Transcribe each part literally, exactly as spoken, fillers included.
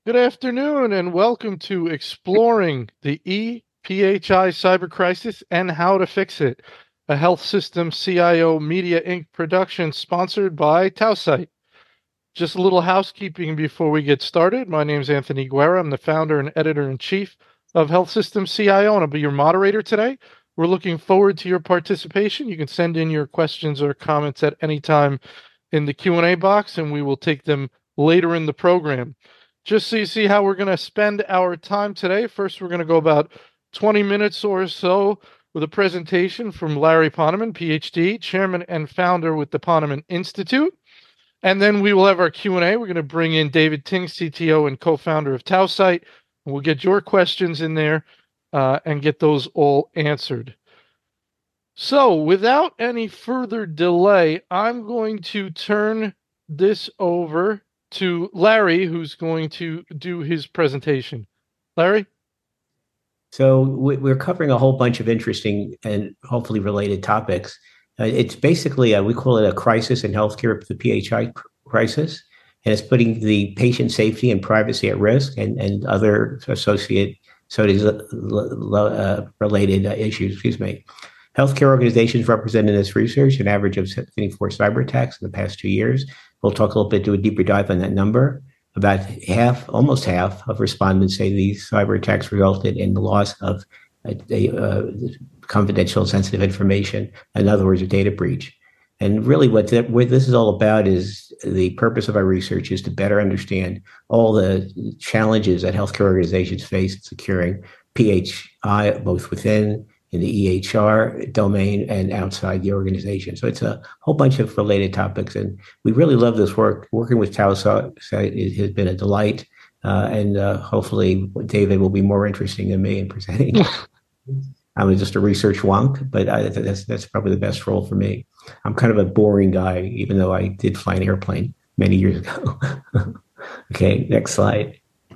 Good afternoon and welcome to Exploring the E P H I Cyber Crisis and How to Fix It, a Health System C I O Media Incorporated production sponsored by Tausight. Just a little housekeeping before we get started. My name is Anthony Guerra. I'm the founder and editor-in-chief of Health System C I O, and I'll be your moderator today. We're looking forward to your participation. You can send in your questions or comments at any time in the Q and A box, and we will take them later in the program. Just so you see how we're going to spend our time today, first we're going to go about twenty minutes or so with a presentation from Larry Ponemon, P H D, chairman and founder with the Ponemon Institute. And then we will have our Q and A. We're going to bring in David Ting, C T O and co-founder of Tausight. We'll get your questions in there uh, and get those all answered. So without any further delay, I'm going to turn this over to Larry, who's going to do his presentation. Larry? So we're covering a whole bunch of interesting and hopefully related topics. Uh, it's basically, a, we call it a crisis in healthcare, the P H I crisis, and it's putting the patient safety and privacy at risk and, and other associated so uh, related uh, issues, excuse me. Healthcare organizations represent in this research an average of seventy-four cyber attacks in the past two years. We'll talk a little bit, do a deeper dive on that number. About half, almost half of respondents say these cyber attacks resulted in the loss of a, a, uh, confidential sensitive information. In other words, a data breach. And really what, that, what this is all about is the purpose of our research is to better understand all the challenges that healthcare organizations face in securing P H I, both within in the E H R domain and outside the organization. So it's a whole bunch of related topics. And we really love this work. Working with Tausight has been a delight. Uh, and uh, hopefully David will be more interesting than me in presenting. I'm just a research wonk, but I, that's, that's probably the best role for me. I'm kind of a boring guy, even though I did fly an airplane many years ago. Okay, next slide.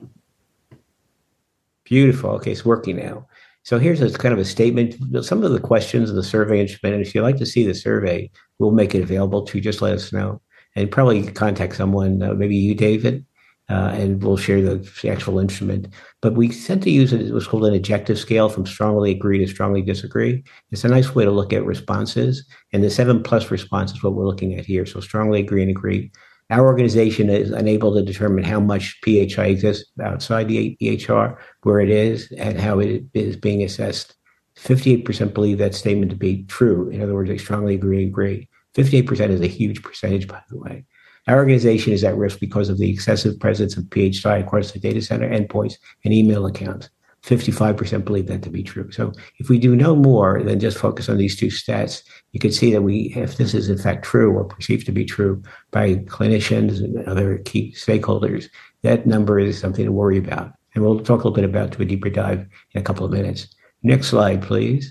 Beautiful. Okay, it's working now. So here's a kind of a statement. Some of the questions of the survey instrument, and if you'd like to see the survey, we'll make it available to you. Just let us know. And probably contact someone, uh, maybe you, David, uh, and we'll share the actual instrument. But we tend to use it, what's called an objective scale from strongly agree to strongly disagree. It's a nice way to look at responses. And the seven plus response is what we're looking at here. So strongly agree and agree. Our organization is unable to determine how much P H I exists outside the E H R, where it is, and how it is being assessed. fifty-eight percent believe that statement to be true. In other words, they strongly agree and agree. fifty-eight percent is a huge percentage, by the way. Our organization is at risk because of the excessive presence of P H I across the data center endpoints and email accounts. fifty-five percent believe that to be true. So if we do no more than just focus on these two stats, you can see that we, if this is in fact true or perceived to be true by clinicians and other key stakeholders, that number is something to worry about. And we'll talk a little bit about to a deeper dive in a couple of minutes. Next slide, please.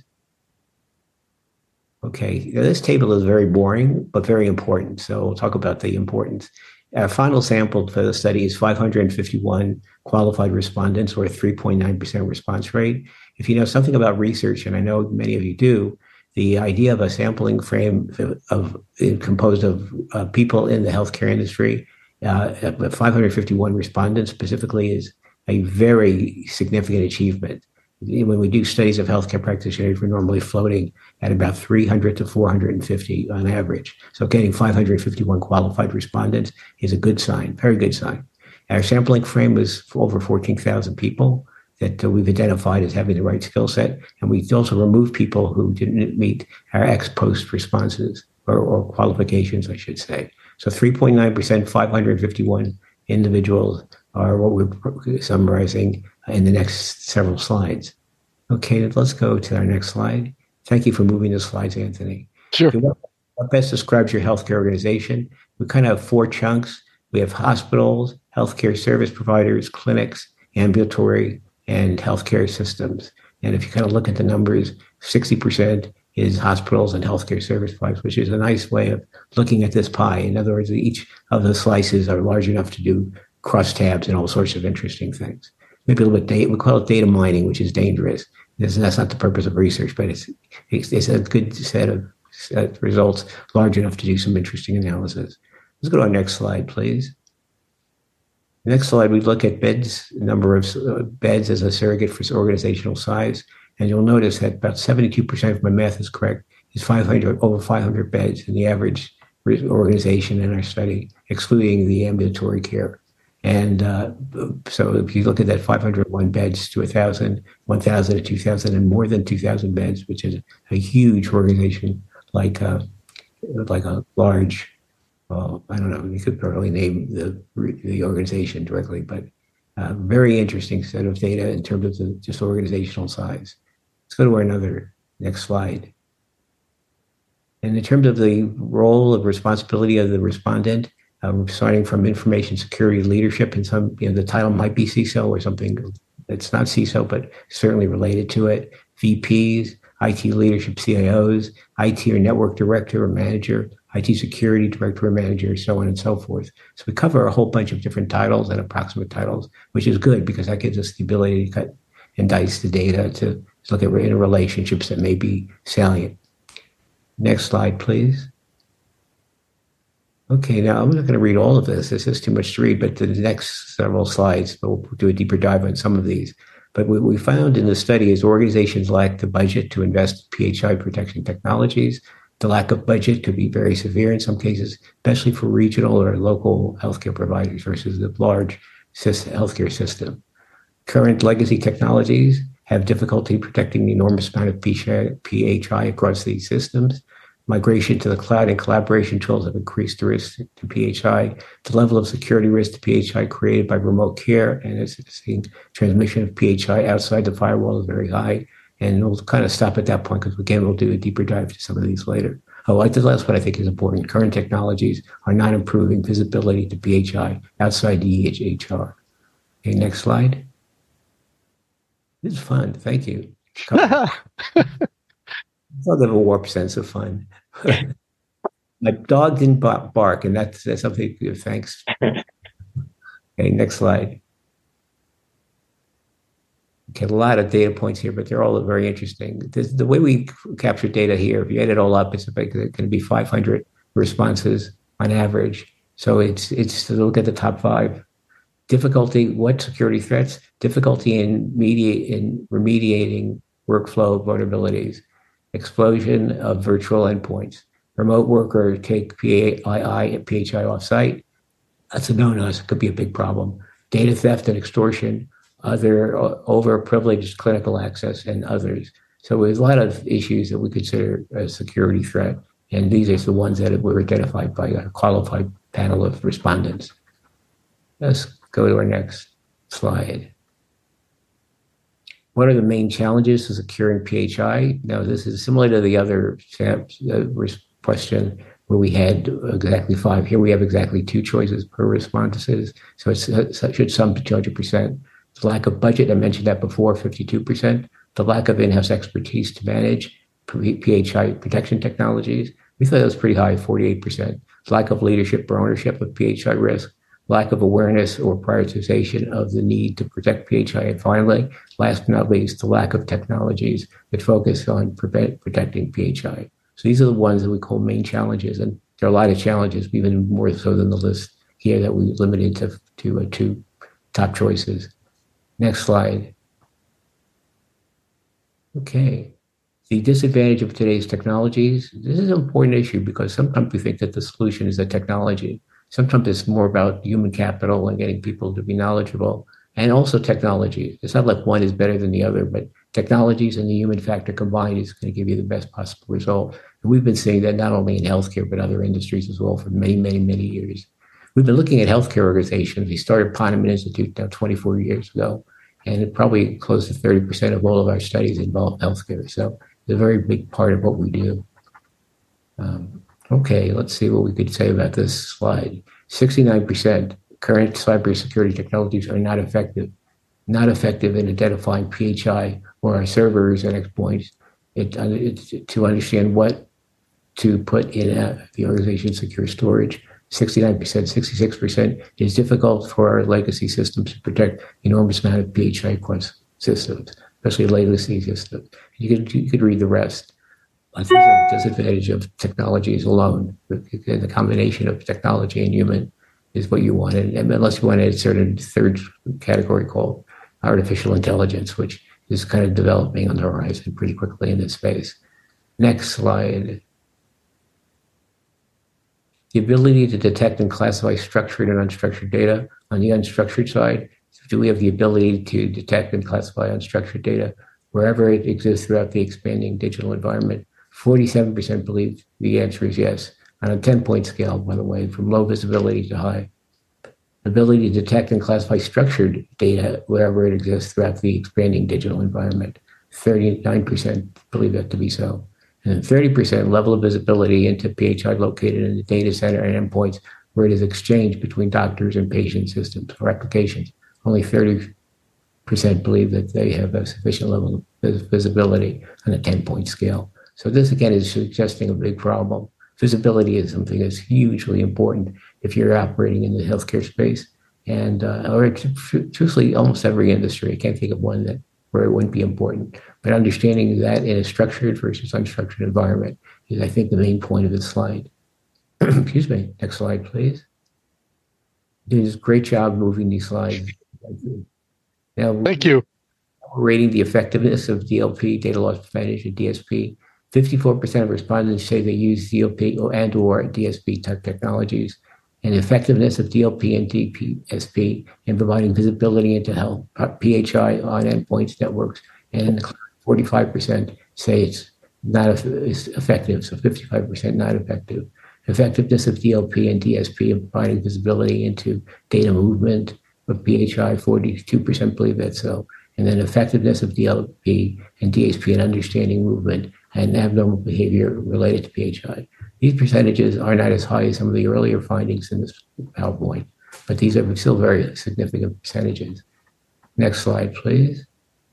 Okay, now this table is very boring, but very important. So we'll talk about the importance. Our final sample for the study is five hundred fifty-one qualified respondents, or a three point nine percent response rate. If you know something about research, and I know many of you do, the idea of a sampling frame of, of composed of uh, people in the healthcare industry, uh, five hundred fifty-one respondents specifically, is a very significant achievement. When we do studies of healthcare practitioners, we're normally floating at about three hundred to four hundred fifty on average. So getting five hundred fifty-one qualified respondents is a good sign, very good sign. Our sampling frame was over fourteen thousand people that uh, we've identified as having the right skill set. And we also removed people who didn't meet our ex-post responses or, or qualifications, I should say. So three point nine percent, five hundred fifty-one individuals are what we're summarizing in the next several slides. Okay, let's go to our next slide. Thank you for moving the slides, Anthony. Sure. Okay, what, what best describes your healthcare organization? We kind of have four chunks. We have hospitals, healthcare service providers, clinics, ambulatory, and healthcare systems. And if you kind of look at the numbers, sixty percent is hospitals and healthcare service providers, which is a nice way of looking at this pie. In other words, each of the slices are large enough to do crosstabs and all sorts of interesting things. Maybe a little bit data, we call it data mining, which is dangerous. This, that's not the purpose of research, but it's, it's, it's a good set of set results large enough to do some interesting analysis. Let's go to our next slide, please. Next slide, we look at beds, number of uh, beds as a surrogate for organizational size. And you'll notice that about seventy-two percent, if my math is correct, is five hundred, over five hundred beds in the average organization in our study, excluding the ambulatory care. And uh, so if you look at that five hundred one beds to one thousand, one thousand to two thousand, and more than two thousand beds, which is a huge organization like, uh, like a large, well, I don't know, you could probably name the, the organization directly, but uh, very interesting set of data in terms of the just organizational size. Let's go to our another next slide. And in terms of the role of responsibility of the respondent, um, starting from information security leadership, and some, you know, the title might be C I S O or something that's not C I S O, but certainly related to it. V Ps, I T leadership C I Os, I T or network director or manager, I T security director or manager, so on and so forth. So we cover a whole bunch of different titles and approximate titles, which is good because that gives us the ability to cut and dice the data to look at relationships that may be salient. Next slide, please. Okay, now I'm not going to read all of this. This is too much to read, but the next several slides, we'll do a deeper dive on some of these. But what we found in the study is organizations lack the budget to invest in P H I protection technologies. The lack of budget could be very severe in some cases, especially for regional or local healthcare providers versus the large healthcare system. Current legacy technologies have difficulty protecting the enormous amount of P H I across these systems. Migration to the cloud and collaboration tools have increased the risk to P H I. The level of security risk to P H I created by remote care and assisting transmission of P H I outside the firewall is very high. And we'll kind of stop at that point because, again, we'll do a deeper dive to some of these later. Oh, the last one I think is important. Current technologies are not improving visibility to P H I outside the E H R. Okay, next slide. This is fun. Thank you. It's a little warped sense of fun. My dog didn't bark, and that's, that's something. Thanks. Okay, next slide. Okay, a lot of data points here, but they're all very interesting. This, the way we capture data here, if you add it all up, it's going to be five hundred responses on average. So it's it's to look at the top five. Difficulty, what security threats? Difficulty in mediate in remediating workflow vulnerabilities. Explosion of virtual endpoints. Remote worker take P I I and P H I offsite. That's a no-no. It could be a big problem. Data theft and extortion. Other overprivileged clinical access, and others. So there's a lot of issues that we consider a security threat, and these are the ones that were identified by a qualified panel of respondents. Let's go to our next slide. What are the main challenges to securing P H I? Now, this is similar to the other question where we had exactly five. Here we have exactly two choices per responses, so it's, it should sum to two hundred percent. The lack of budget, I mentioned that before, fifty-two percent. The lack of in-house expertise to manage P H I protection technologies, we thought that was pretty high, forty-eight percent. Lack of leadership or ownership of P H I risk, lack of awareness or prioritization of the need to protect P H I. And finally, last but not least, the lack of technologies that focus on prevent, protecting P H I. So these are the ones that we call main challenges. And there are a lot of challenges, even more so than the list here that we limited to, to uh, two top choices. Next slide. Okay. The disadvantage of today's technologies. This is an important issue because sometimes we think that the solution is the technology. Sometimes it's more about human capital and getting people to be knowledgeable, and also technology. It's not like one is better than the other, but technologies and the human factor combined is going to give you the best possible result. And we've been seeing that not only in healthcare, but other industries as well for many, many, many years. We've been looking at healthcare organizations. We started Poneman Institute now twenty-four years ago, and it probably close to thirty percent of all of our studies involve healthcare. So it's a very big part of what we do. Um, okay, let's see what we could say about this slide. sixty-nine percent current cybersecurity technologies are not effective, not effective in identifying P H I or our servers and endpoints. It, it, to understand what to put in a, the organization's secure storage. sixty-nine percent, sixty-six percent is difficult for our legacy systems to protect enormous amount of P H I systems, especially legacy systems. You could, you could read the rest. This is a disadvantage of technologies alone, the combination of technology and human. is what you want, and unless you want to insert a third category called artificial intelligence, which is kind of developing on the horizon pretty quickly in this space. Next slide. The ability to detect and classify structured and unstructured data. On the unstructured side, do we have the ability to detect and classify unstructured data wherever it exists throughout the expanding digital environment? forty-seven percent believe the answer is yes, on a ten-point scale, by the way, from low visibility to high. Ability to detect and classify structured data wherever it exists throughout the expanding digital environment. thirty-nine percent believe that to be so. And then thirty percent level of visibility into P H I located in the data center and endpoints where it is exchanged between doctors and patient systems or applications. Only thirty percent believe that they have a sufficient level of visibility on a ten-point scale. So this, again, is suggesting a big problem. Visibility is something that's hugely important if you're operating in the healthcare space, and uh, or truthfully, almost every industry. I can't think of one that where it wouldn't be important. But understanding that in a structured versus unstructured environment is, I think, the main point of this slide. Excuse me. Next slide, please. You did a great job moving these slides. Now, thank you. We're rating the effectiveness of D L P, data loss percentage, and D S P. fifty-four percent of respondents say they use D L P and or D S P type technologies. And the effectiveness of D L P and D S P in providing visibility into health, P H I on endpoints, networks, and forty-five percent say it's not effective, so fifty-five percent not effective. Effectiveness of D L P and D S P in providing visibility into data movement of P H I, forty-two percent believe that so. And then effectiveness of D L P and D S P in understanding movement and abnormal behavior related to P H I. These percentages are not as high as some of the earlier findings in this PowerPoint, but these are still very significant percentages. Next slide, please.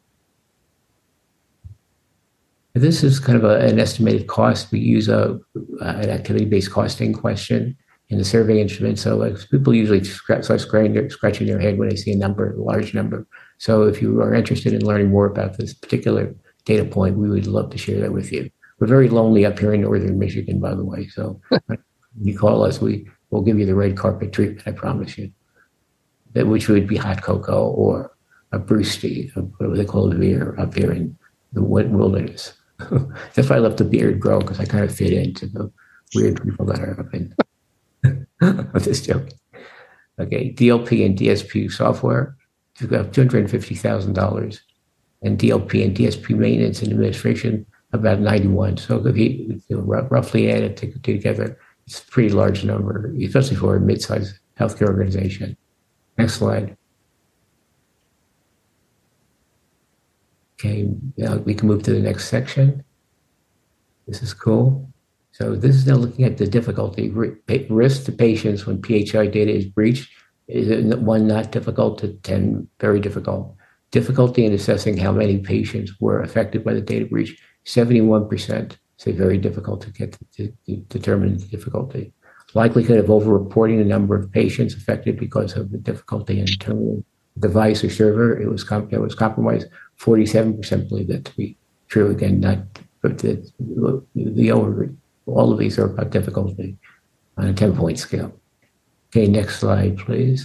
This is kind of a, an estimated cost. We use a, an activity-based costing question in the survey instrument. So like, people usually scratch, start scratching their, scratching their head when they see a number, a large number. So if you are interested in learning more about this particular data point, we would love to share that with you. We're very lonely up here in northern Michigan, by the way. So when you call us, we will give you the red carpet treatment, I promise you, that which would be hot cocoa or a brewski, whatever they call it beer up here in the wilderness. That's why I let the beard grow, because I kind of fit into the weird people that are up in. I'm just joking. Okay, D L P and D S P software, two hundred fifty thousand dollars, and D L P and D S P maintenance and administration, about ninety-one. So if you, if you roughly add it together, it's a pretty large number, especially for a mid-sized healthcare organization. Next slide. Okay, now we can move to the next section. This is cool. So this is now looking at the difficulty. Risk to patients when P H I data is breached is one not difficult to ten very difficult. Difficulty in assessing how many patients were affected by the data breach, seventy-one percent say very difficult to get to, to determine the difficulty. Likelihood of over-reporting the number of patients affected because of the difficulty in determining the device or server it was, comp- it was compromised, forty-seven percent believe that to be true. Again, not but the, the over, all of these are about difficulty on a ten-point scale. Okay, next slide, please.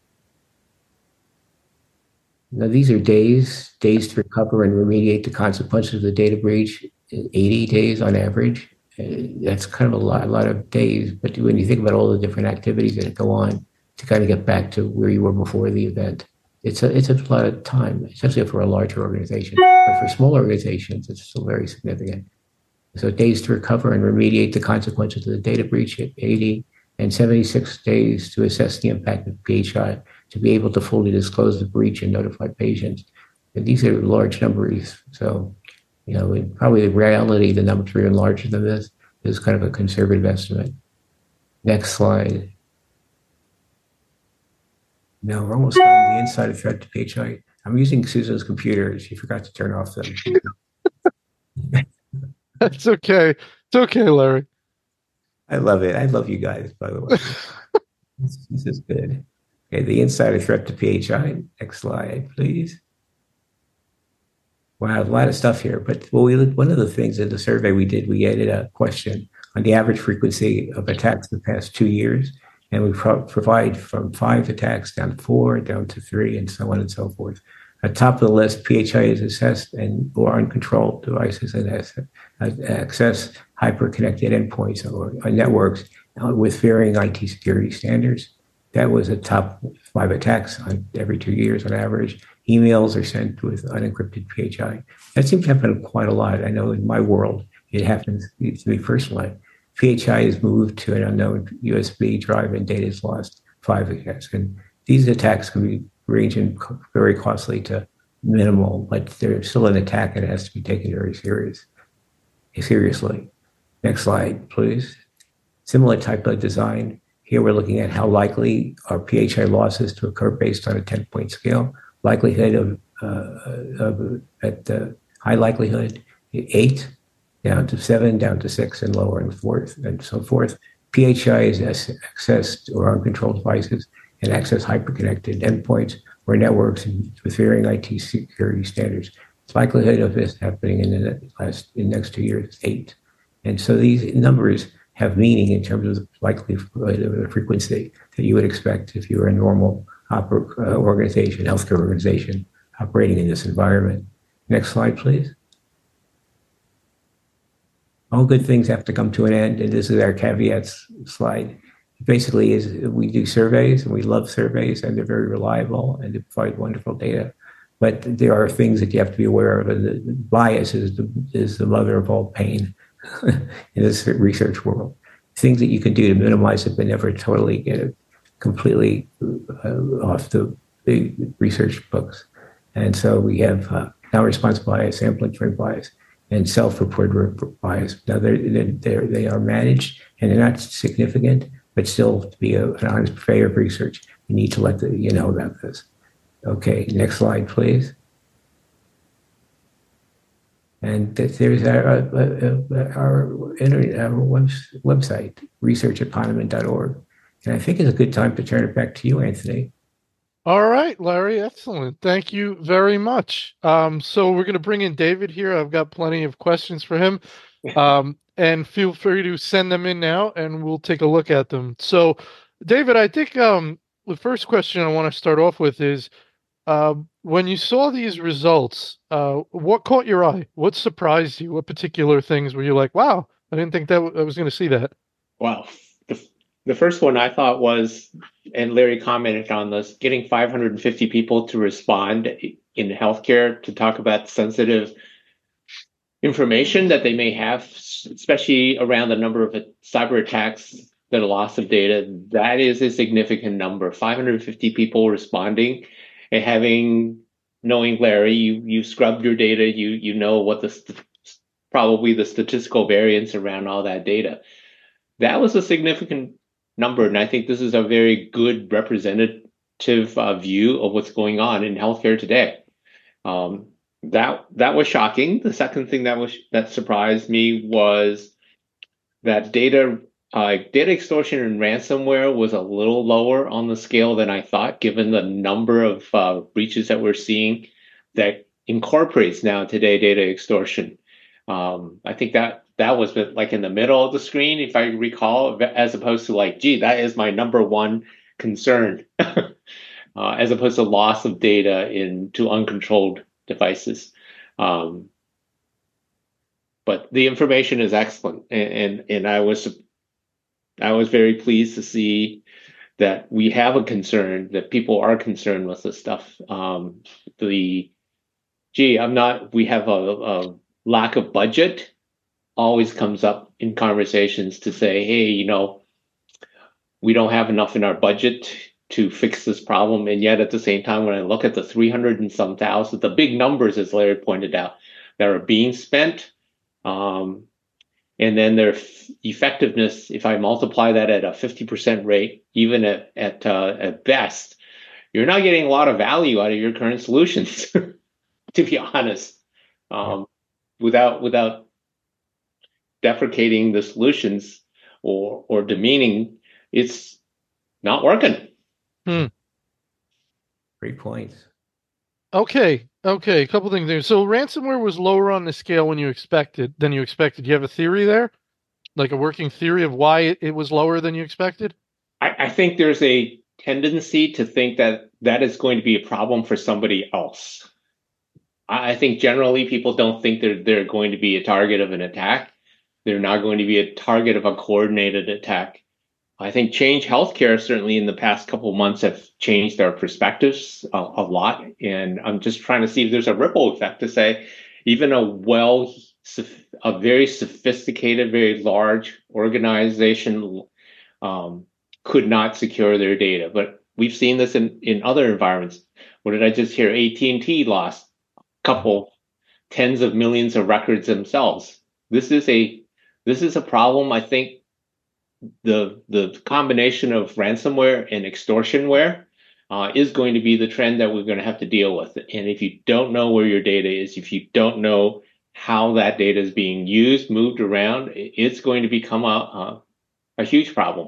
Now, these are days, days to recover and remediate the consequences of the data breach, eighty days on average. That's kind of a lot, a lot of days. But when you think about all the different activities that go on to kind of get back to where you were before the event, it's a, it's a lot of time, especially for a larger organization. But for small organizations, it's still very significant. So days to recover and remediate the consequences of the data breach at eighty, and seventy-six days to assess the impact of P H I to be able to fully disclose the breach and notify patients. And these are large numbers. So, you know, probably the reality, the numbers are even larger than this. Is kind of a conservative estimate. Next slide. Now we're almost on the insider threat to P H I. I'm using Susan's computer. She forgot to turn off them. That's okay. It's okay, Larry. I love it. I love you guys, by the way. this, this is good. Okay, the insider threat to P H I. Next slide, please. Wow, a lot of stuff here. But well, we, one of the things in the survey we did, we added a question on the average frequency of attacks in the past two years. And we pro- provide from five attacks down to four, down to three, and so on and so forth. At top of the list, P H I is assessed and or uncontrolled devices and access hyper-connected endpoints or, or networks with varying I T security standards. That was a top five attacks on every two years on average. Emails are sent with unencrypted P H I. That seems to happen quite a lot. I know in my world, it happens to me personally. P H I is moved to an unknown U S B drive and data is lost five attacks. And these attacks can be ranging very costly to minimal, but they're still an attack and it has to be taken very serious, seriously. Next slide, please. Similar type of design. Here we're looking at how likely are P H I losses to occur based on a ten-point scale. Likelihood of, uh, of at the high likelihood, eight, down to seven, down to six, and lower and fourth, and so forth. P H I is accessed or uncontrolled devices and access hyperconnected endpoints or networks with varying I T security standards. The likelihood of this happening in the last in the next two years is eight. And so these numbers have meaning in terms of the likelihood of the frequency that you would expect if you were a normal oper- uh, organization, healthcare organization operating in this environment. Next slide, please. All good things have to come to an end, and this is our caveats slide. Basically, is we do surveys, and we love surveys, and they're very reliable, and they provide wonderful data. But there are things that you have to be aware of, and the bias is the, is the mother of all pain in this research world. Things that you can do to minimize it, but never totally get it completely uh, off the, the research books. And so we have uh, non-response bias, sampling frame bias, and self-reported bias. Now they're, they're, they are managed and they're not significant, but still to be a, an honest purveyor of research, you need to let the, you know about this. Okay, next slide, please. And there's our, our, our, internet, our web, website, research at ponemon dot org. And I think it's a good time to turn it back to you, Anthony. All right, Larry, excellent. Thank you very much. Um, so we're going to bring in David here. I've got plenty of questions for him. Um, and feel free to send them in now, and we'll take a look at them. So, David, I think um, the first question I want to start off with is, uh, when you saw these results, uh, what caught your eye? What surprised you? What particular things were you like, wow, I didn't think that w- I was going to see that? Wow. The, the first one I thought was, and Larry commented on this, getting five hundred fifty people to respond in healthcare to talk about sensitive information that they may have, especially around the number of cyber attacks, the loss of data. That is a significant number. five hundred fifty people responding and having, knowing Larry, you you scrubbed your data, you you know what the st- probably the statistical variance around all that data. That was a significant number, and I think this is a very good representative uh, view of what's going on in healthcare today. Um, that that was shocking. The second thing that was that surprised me was that data uh, data extortion and ransomware was a little lower on the scale than I thought, given the number of uh, breaches that we're seeing that incorporates now today data extortion. Um, I think that that was like in the middle of the screen, if I recall, as opposed to like, gee, that is my number one concern, uh, as opposed to loss of data into uncontrolled devices. Um, but the information is excellent, and, and and I was I was very pleased to see that we have a concern, that people are concerned with this stuff. Um, the gee, I'm not. We have a, a lack of budget. Always comes up in conversations to say, hey, you know, we don't have enough in our budget to fix this problem. And yet at the same time, when I look at the three hundred and some thousand, the big numbers, as Larry pointed out, that are being spent, um, and then their f- effectiveness, if I multiply that at a fifty percent rate, even at, at, uh, at best, you're not getting a lot of value out of your current solutions, to be honest, um, without, without, deprecating the solutions or or demeaning, it's not working. Hmm. Great points. Okay, okay, a couple things there. So ransomware was lower on the scale when you expected than you expected. Do you have a theory there, like a working theory of why it, it was lower than you expected? I, I think there's a tendency to think that that is going to be a problem for somebody else. I think generally people don't think they're they're going to be a target of an attack. They're not going to be a target of a coordinated attack. I think Change Healthcare certainly in the past couple of months have changed our perspectives a, a lot. And I'm just trying to see if there's a ripple effect to say even a well, a very sophisticated, very large organization um, could not secure their data. But we've seen this in, in other environments. What did I just hear? A T and T lost a couple tens of millions of records themselves. This is a this is a problem. I think the the combination of ransomware and extortionware uh, is going to be the trend that we're going to have to deal with. And if you don't know where your data is, if you don't know how that data is being used, moved around, it's going to become a a, a huge problem.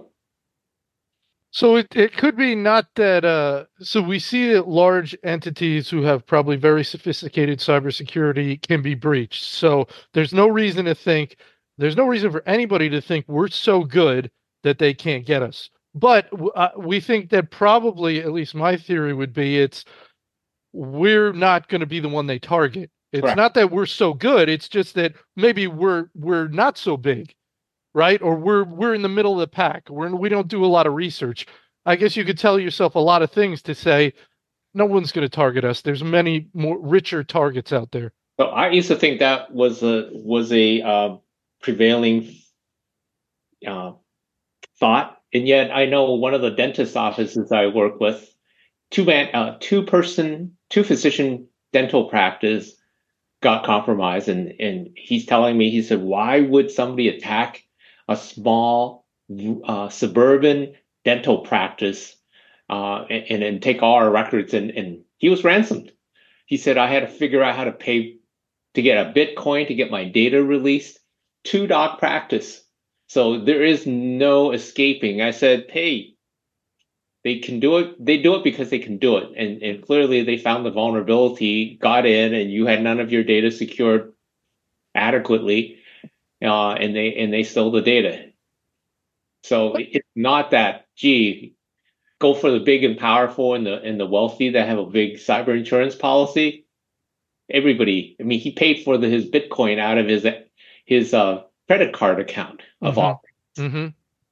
So it, it could be not that, uh, so we see that large entities who have probably very sophisticated cybersecurity can be breached. So there's no reason to think, there's no reason for anybody to think we're so good that they can't get us. But uh, we think that probably, at least my theory would be, it's we're not going to be the one they target. It's Correct. Not that we're so good. It's just that maybe we're we're not so big. Right? Or we're we're in the middle of the pack. We're we don't do a lot of research. I guess you could tell yourself a lot of things to say, no one's going to target us. There's many more richer targets out there. So I used to think that was a was a uh, prevailing uh, thought, and yet I know one of the dentist offices I work with, two man, uh, two person, two physician dental practice got compromised, and and he's telling me, he said, why would somebody attack a small uh, suburban dental practice uh, and, and take all our records? And, and he was ransomed. He said, I had to figure out how to pay to get a Bitcoin to get my data released to doc practice. So there is no escaping. I said, hey, they can do it. They do it because they can do it. And, and clearly they found the vulnerability, got in, and you had none of your data secured adequately. Uh, and they and they stole the data. So it's not that, gee, go for the big and powerful and the and the wealthy that have a big cyber insurance policy. Everybody, I mean, he paid for the, his Bitcoin out of his his uh, credit card account of mm-hmm. all. Mm-hmm.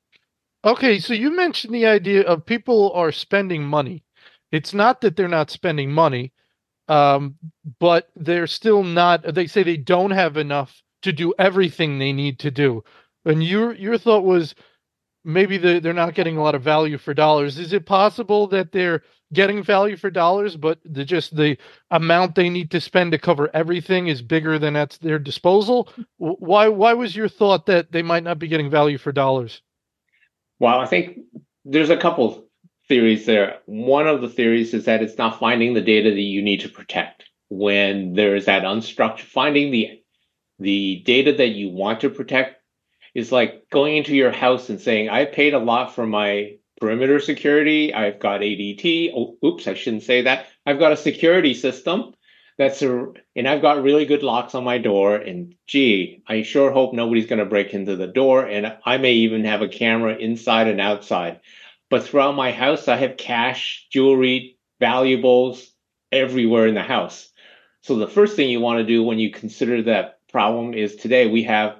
Okay, so you mentioned the idea of people are spending money. It's not that they're not spending money, um, but they're still not. They say they don't have enough to do everything they need to do. And your your thought was maybe they're, they're not getting a lot of value for dollars. Is it possible that they're getting value for dollars, but the, just the amount they need to spend to cover everything is bigger than at their disposal? Why why was your thought that they might not be getting value for dollars? Well, I think there's a couple theories there. One of the theories is that it's not finding the data that you need to protect. When there is that unstructured, finding the The data that you want to protect is like going into your house and saying, I paid a lot for my perimeter security. I've got A D T. Oh, oops, I shouldn't say that. I've got a security system that's a, and I've got really good locks on my door. And gee, I sure hope nobody's going to break into the door. And I may even have a camera inside and outside. But throughout my house, I have cash, jewelry, valuables everywhere in the house. So the first thing you want to do when you consider that problem is today we have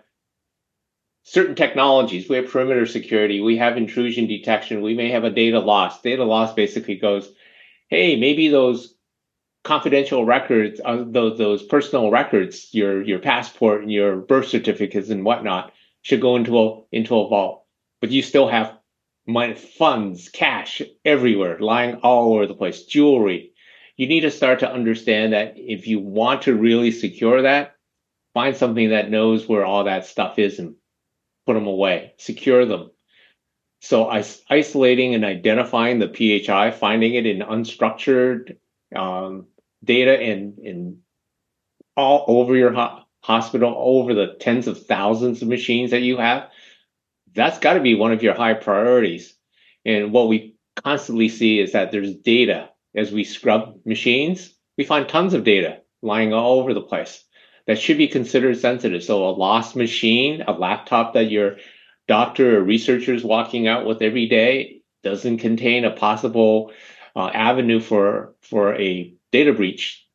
certain technologies. We have perimeter security. We have intrusion detection. We may have a data loss. Data loss basically goes, hey, maybe those confidential records, uh, those those personal records, your your passport and your birth certificates and whatnot, should go into a into a vault. But you still have money, funds, cash everywhere, lying all over the place, jewelry. You need to start to understand that if you want to really secure that, find something that knows where all that stuff is and put them away, secure them. So isolating and identifying the P H I, finding it in unstructured um, data and, and all over your ho- hospital, all over the tens of thousands of machines that you have, that's got to be one of your high priorities. And what we constantly see is that there's data. As we scrub machines, we find tons of data lying all over the place that should be considered sensitive. So a lost machine, a laptop that your doctor or researcher is walking out with every day, doesn't contain a possible uh, avenue for for a data breach.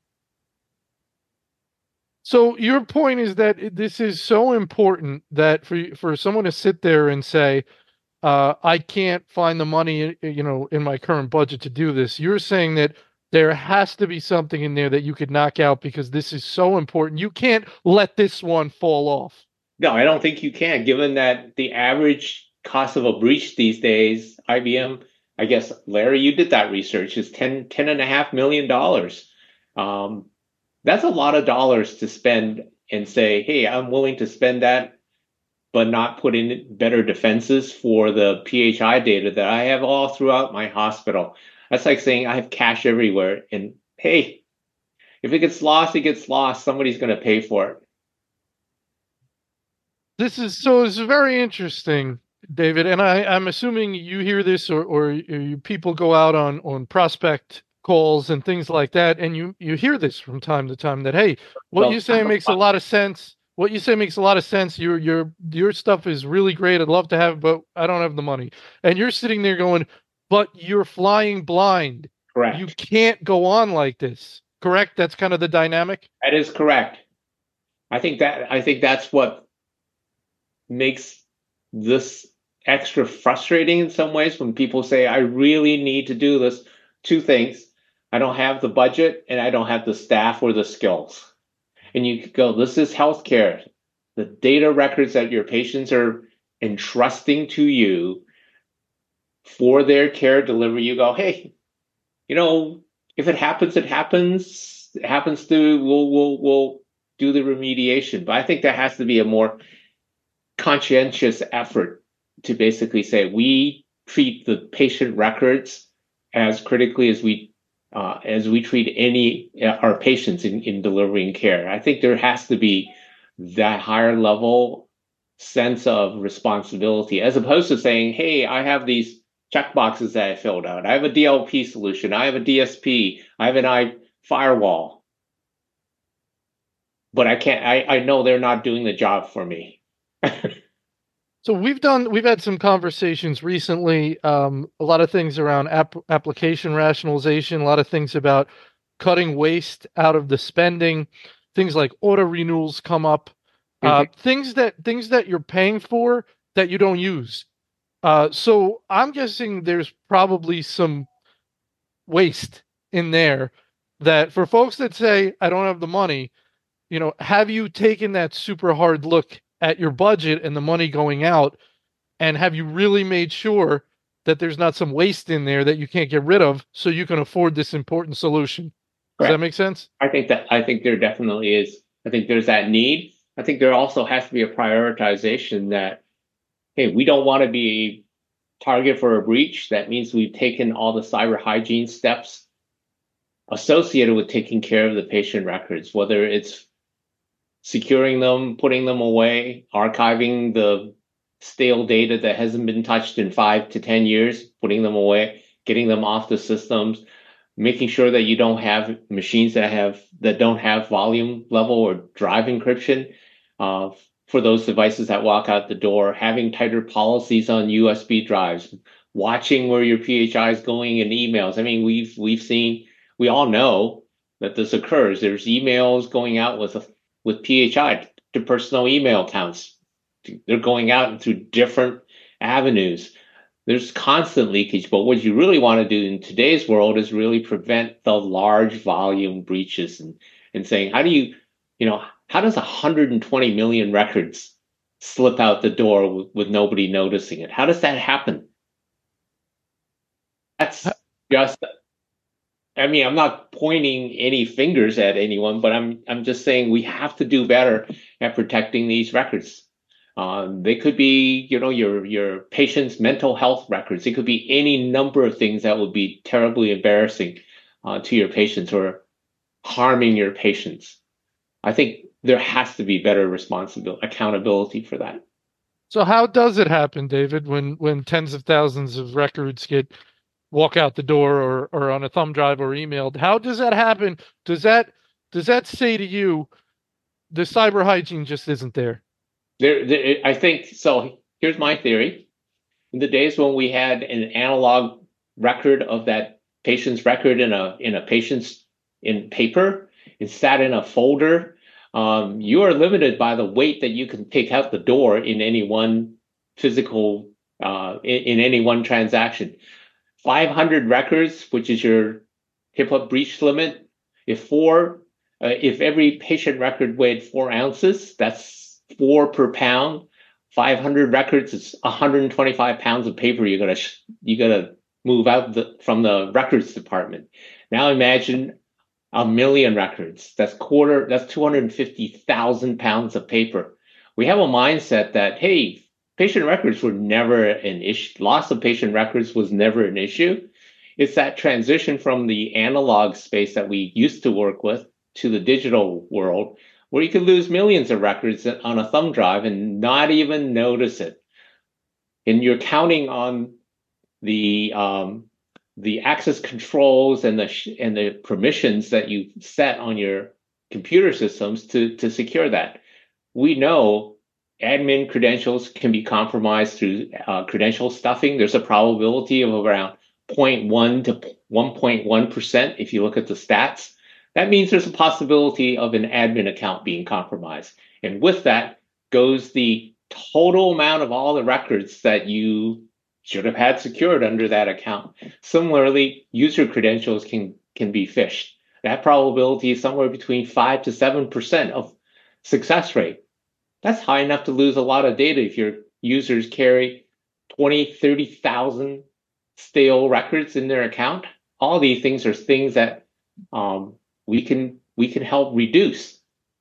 So your point is that this is so important that for for someone to sit there and say, uh, I can't find the money, you know, in my current budget to do this. You're saying that there has to be something in there that you could knock out because this is so important. You can't let this one fall off. No, I don't think you can, given that the average cost of a breach these days, I B M, I guess, Larry, you did that research, is ten, ten and a half million dollars. Um, that's a lot of dollars to spend and say, hey, I'm willing to spend that, but not put in better defenses for the P H I data that I have all throughout my hospital. That's like saying I have cash everywhere. And hey, if it gets lost, it gets lost. Somebody's going to pay for it. This is so it's very interesting, David. And I, I'm assuming you hear this or, or you people go out on, on prospect calls and things like that. And you, you hear this from time to time that, hey, what Well, you say makes a lot of sense. What you say makes a lot of sense. Your, your, your stuff is really great. I'd love to have, but I don't have the money. And you're sitting there going, but you're flying blind. Correct. You can't go on like this. Correct? That's kind of the dynamic. That is correct. I think that I think that's what makes this extra frustrating in some ways when people say, I really need to do this. Two things. I don't have the budget and I don't have the staff or the skills. And you could go, this is healthcare. The data records that your patients are entrusting to you for their care delivery, you go, hey, you know, if it happens, it happens. It happens to, we'll, we'll, we'll do the remediation. But I think there has to be a more conscientious effort to basically say we treat the patient records as critically as we uh, as we treat any uh, our patients in, in delivering care. I think there has to be that higher level sense of responsibility as opposed to saying, hey, I have these check boxes that I filled out. I have a D L P solution. I have a D S P. I have an I firewall. But I can't, I, I know they're not doing the job for me. So we've done, we've had some conversations recently, um, a lot of things around app, application rationalization, a lot of things about cutting waste out of the spending, things like auto renewals come up, uh, Mm-hmm. things that things that you're paying for that you don't use. Uh, so I'm guessing there's probably some waste in there that for folks that say, I don't have the money, you know, have you taken that super hard look at your budget and the money going out? And have you really made sure that there's not some waste in there that you can't get rid of so you can afford this important solution? Does Correct. that make sense? I think that I think there definitely is. I think there's that need. I think there also has to be a prioritization that, hey, we don't want to be a target for a breach. That means we've taken all the cyber hygiene steps associated with taking care of the patient records, whether it's securing them, putting them away, archiving the stale data that hasn't been touched in five to ten years, putting them away, getting them off the systems, making sure that you don't have machines that have that don't have volume level or drive encryption uh, for those devices that walk out the door, having tighter policies on U S B drives, watching where your P H I is going in emails. I mean, we've we've seen, we all know that this occurs. There's emails going out with a with P H I to personal email accounts. They're going out through different avenues. There's constant leakage, but what you really want to do in today's world is really prevent the large volume breaches and, and saying, how do you, you know, how does one hundred twenty million records slip out the door with, with nobody noticing it? How does that happen? That's just, I mean, I'm not pointing any fingers at anyone, but I'm I'm just saying we have to do better at protecting these records. Um, they could be, you know, your your patient's mental health records. It could be any number of things that would be terribly embarrassing uh, to your patients or harming your patients. I think there has to be better responsibility, accountability for that. So how does it happen, David, when when tens of thousands of records get walk out the door or or on a thumb drive or emailed? How does that happen? Does that does that say to you the cyber hygiene just isn't there? There, there I think so. Here's my theory. In the days when we had an analog record of that patient's record in a in a patient's in paper, it sat in a folder. Um, you are limited by the weight that you can take out the door in any one physical uh, in, in any one transaction. five hundred records, which is your HIPAA breach limit. If four, uh, if every patient record weighed four ounces, that's four per pound. five hundred records is one hundred twenty-five pounds of paper you're gonna you gotta move out the, from the records department. Now imagine a million records. That's quarter. That's two hundred fifty thousand pounds of paper. We have a mindset that, hey, patient records were never an issue. Loss of patient records was never an issue. It's that transition from the analog space that we used to work with to the digital world, where you could lose millions of records on a thumb drive and not even notice it. And you're counting on the um, the access controls and the and the permissions that you set on your computer systems to to secure that. We know admin credentials can be compromised through uh, credential stuffing. There's a probability of around zero point one to one point one percent if you look at the stats. That means there's a possibility of an admin account being compromised. And with that goes the total amount of all the records that you should have had secured under that account. Similarly, user credentials can, can be phished. That probability is somewhere between five to seven percent of success rate. That's high enough to lose a lot of data if your users carry twenty, thirty thousand stale records in their account. All these things are things that um, we can we can help reduce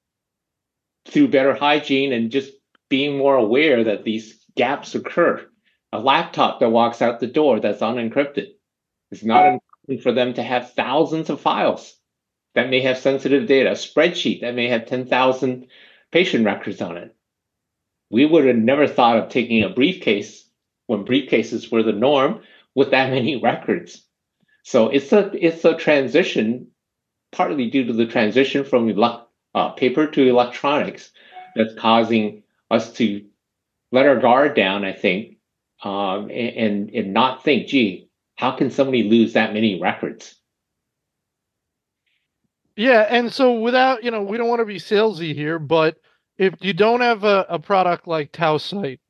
through better hygiene and just being more aware that these gaps occur. A laptop that walks out the door that's unencrypted. It's not important for them to have thousands of files that may have sensitive data. A spreadsheet that may have ten thousand patient records on it. We would have never thought of taking a briefcase when briefcases were the norm with that many records. So it's a it's a transition, partly due to the transition from uh, paper to electronics, that's causing us to let our guard down, I think, um, and, and not think, gee, how can somebody lose that many records? Yeah, and so without, you know, we don't want to be salesy here, but if you don't have a, a product like Tausight,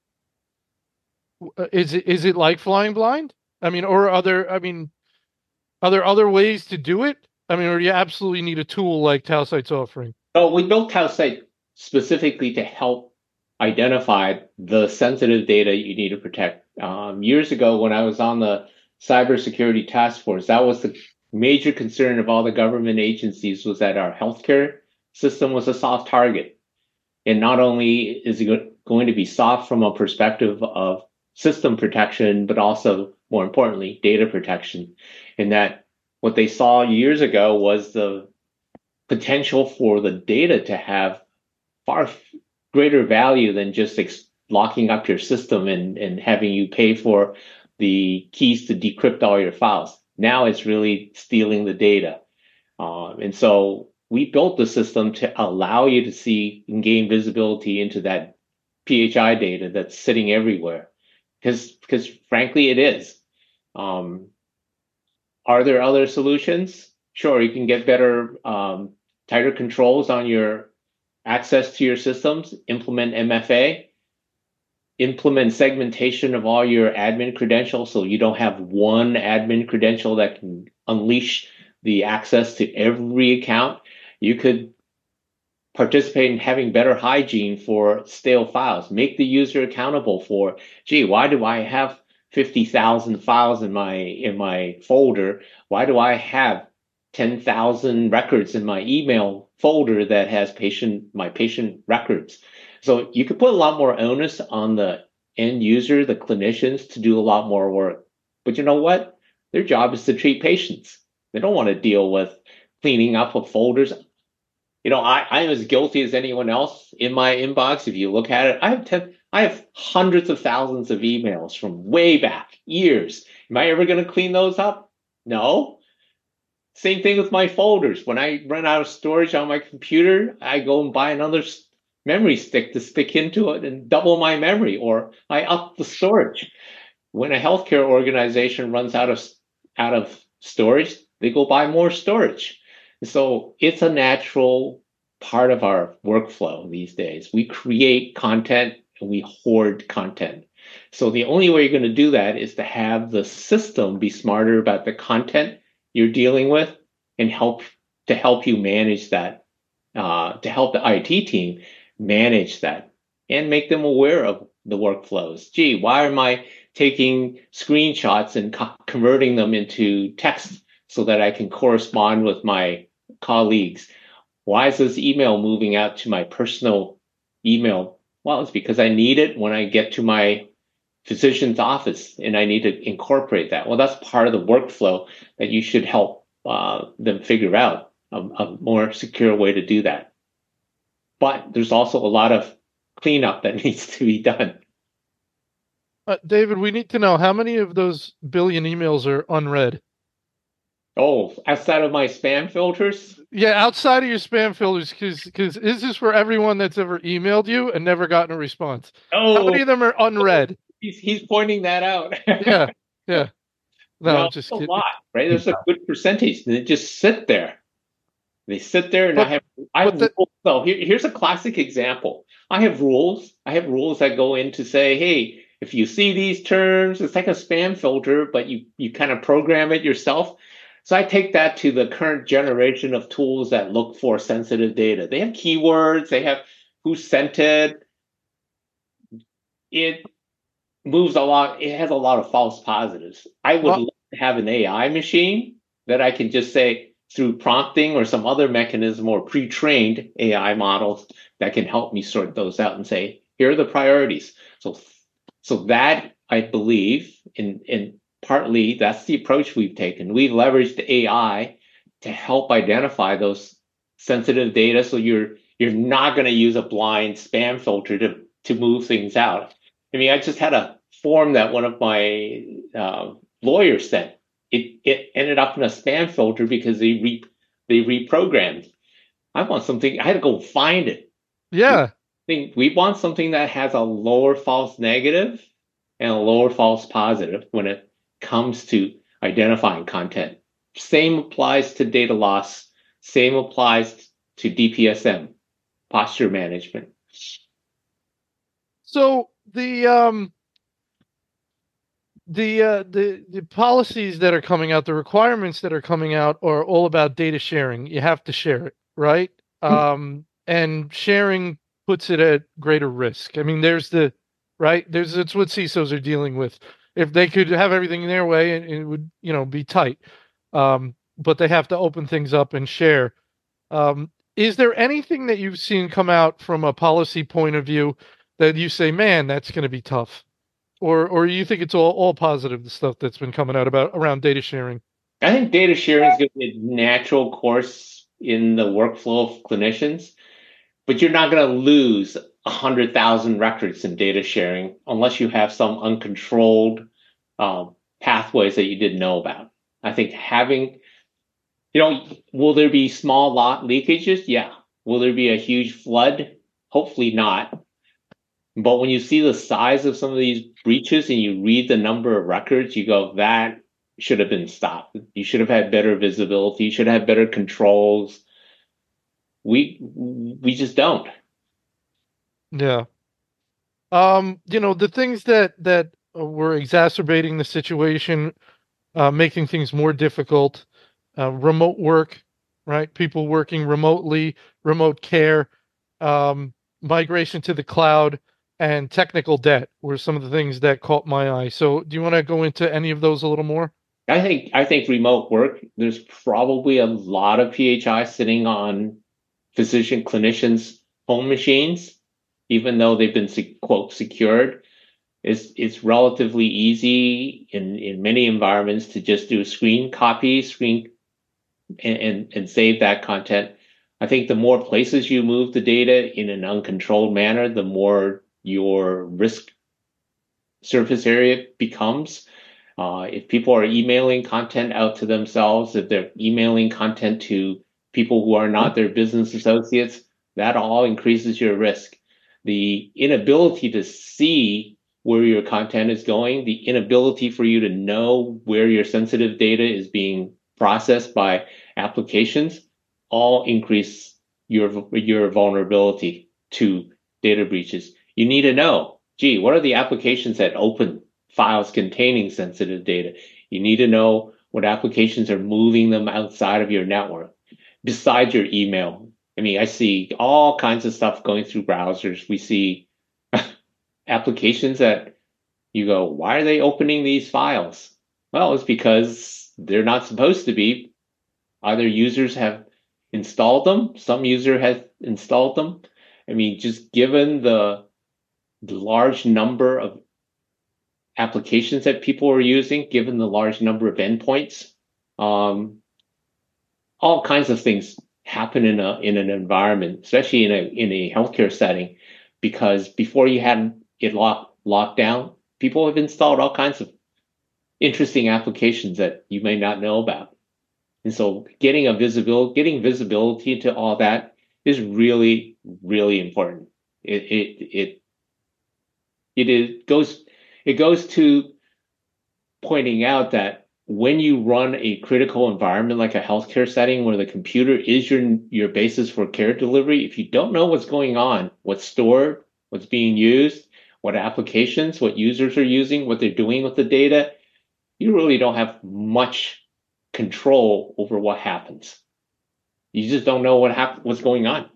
is it is it like flying blind? I mean, or other, I mean, are there other ways to do it? I mean, or do you absolutely need a tool like Tausight's offering? Oh, we built Tausight specifically to help identify the sensitive data you need to protect. Um, years ago, when I was on the cybersecurity task force, that was the major concern of all the government agencies, was that our healthcare system was a soft target. And not only is it going to be soft from a perspective of system protection, but also, more importantly, data protection. And that what they saw years ago was the potential for the data to have far greater value than just ex- locking up your system and, and having you pay for the keys to decrypt all your files. Now it's really stealing the data. Um, and so we built the system to allow you to see and gain visibility into that P H I data that's sitting everywhere. Because, because frankly, it is. Um, are there other solutions? Sure, you can get better, um, tighter controls on your access to your systems, implement M F A, implement segmentation of all your admin credentials so you don't have one admin credential that can unleash the access to every account. You could participate in having better hygiene for stale files. Make the user accountable for, gee, why do I have fifty thousand files in my in my folder? Why do I have ten thousand records in my email folder that has patient my patient records? So you could put a lot more onus on the end user, the clinicians, to do a lot more work. But you know what? Their job is to treat patients. They don't want to deal with cleaning up of folders. You know, I, I'm as guilty as anyone else in my inbox. If you look at it, I have ten, I have hundreds of thousands of emails from way back, years. Am I ever going to clean those up? No. Same thing with my folders. When I run out of storage on my computer, I go and buy another memory stick to stick into it and double my memory, or I up the storage. When a healthcare organization runs out of out of storage, they go buy more storage. So it's a natural part of our workflow these days. We create content and we hoard content. So the only way you're going to do that is to have the system be smarter about the content you're dealing with and help to help you manage that, uh, to help the I T team manage that and make them aware of the workflows. Gee, why am I taking screenshots and co- converting them into text so that I can correspond with my colleagues? Why is this email moving out to my personal email? Well, it's because I need it when I get to my physician's office and I need to incorporate that. Well, that's part of the workflow that you should help uh, them figure out a, a more secure way to do that. But there's also a lot of cleanup that needs to be done. Uh, David, we need to know how many of those billion emails are unread. Oh, outside of my spam filters? Yeah, outside of your spam filters, because because is this for everyone that's ever emailed you and never gotten a response? Oh, how many of them are unread? He's he's pointing that out. yeah, yeah. No, no, I'm just a kidding. lot, right? There's a good percentage. They just sit there. They sit there, and but, I have I have the, rules. So here, here's a classic example. I have rules. I have rules that go in to say, hey, if you see these terms, it's like a spam filter, but you you kind of program it yourself. So I take that to the current generation of tools that look for sensitive data. They have keywords. They have who sent it. It moves a lot. It has a lot of false positives. I would well, love to have an A I machine that I can just say through prompting or some other mechanism or pre-trained A I models that can help me sort those out and say, here are the priorities. So, so that I believe in, in partly that's the approach we've taken. We've leveraged A I to help identify those sensitive data. So you're, you're not going to use a blind spam filter to, to move things out. I mean, I just had a form that one of my uh, lawyers sent. It it ended up in a spam filter because they re they reprogrammed. I want something. I had to go find it. Yeah. We, think we want something that has a lower false negative and a lower false positive when it comes to identifying content. Same applies to data loss. Same applies to D P S M, posture management. So the um the uh the the policies that are coming out, the requirements that are coming out are all about data sharing. You have to share it, right? Um and sharing puts it at greater risk. I mean, there's the right, there's it's what C I S Os are dealing with. If they could have everything their way, it, it would, you know, be tight. Um but they have to open things up and share. Um is there anything that you've seen come out from a policy point of view that you say, man, that's going to be tough? Or or you think it's all, all positive, the stuff that's been coming out about around data sharing? I think data sharing is going to be a natural course in the workflow of clinicians, but you're not going to lose one hundred thousand records in data sharing unless you have some uncontrolled um, pathways that you didn't know about. I think having, you know, will there be small lot leakages? Yeah. Will there be a huge flood? Hopefully not. But when you see the size of some of these breaches and you read the number of records, you go, that should have been stopped. You should have had better visibility. You should have better controls. We we just don't. Yeah. Um, you know, the things that that were exacerbating the situation, uh, making things more difficult, uh, remote work, right? People working remotely, remote care, um, migration to the cloud, and technical debt were some of the things that caught my eye. So, do you want to go into any of those a little more? I think I think remote work, there's probably a lot of P H I sitting on physician clinicians' home machines, even though they've been quote secured. It's it's relatively easy in, in many environments to just do a screen copy, screen and, and, and save that content. I think the more places you move the data in an uncontrolled manner, the more your risk surface area becomes. Uh, if people are emailing content out to themselves, if they're emailing content to people who are not their business associates, that all increases your risk. The inability to see where your content is going, the inability for you to know where your sensitive data is being processed by applications, all increase your your vulnerability to data breaches. You need to know, gee, what are the applications that open files containing sensitive data? You need to know what applications are moving them outside of your network, besides your email. I mean, I see all kinds of stuff going through browsers. We see applications that you go, why are they opening these files? Well, it's because they're not supposed to be. Other users have installed them. Some user has installed them. I mean, just given the, the large number of applications that people are using, given the large number of endpoints, um, all kinds of things happen in a in an environment, especially in a in a healthcare setting, because before you had it locked locked down, people have installed all kinds of interesting applications that you may not know about. And so getting a visibility, getting visibility into all that is really, really important. It it it it is goes it goes to pointing out that when you run a critical environment like a healthcare setting where the computer is your your basis for care delivery, if you don't know what's going on, what's stored, what's being used, what applications, what users are using, what they're doing with the data, you really don't have much control over what happens. You just don't know what hap- what's going on.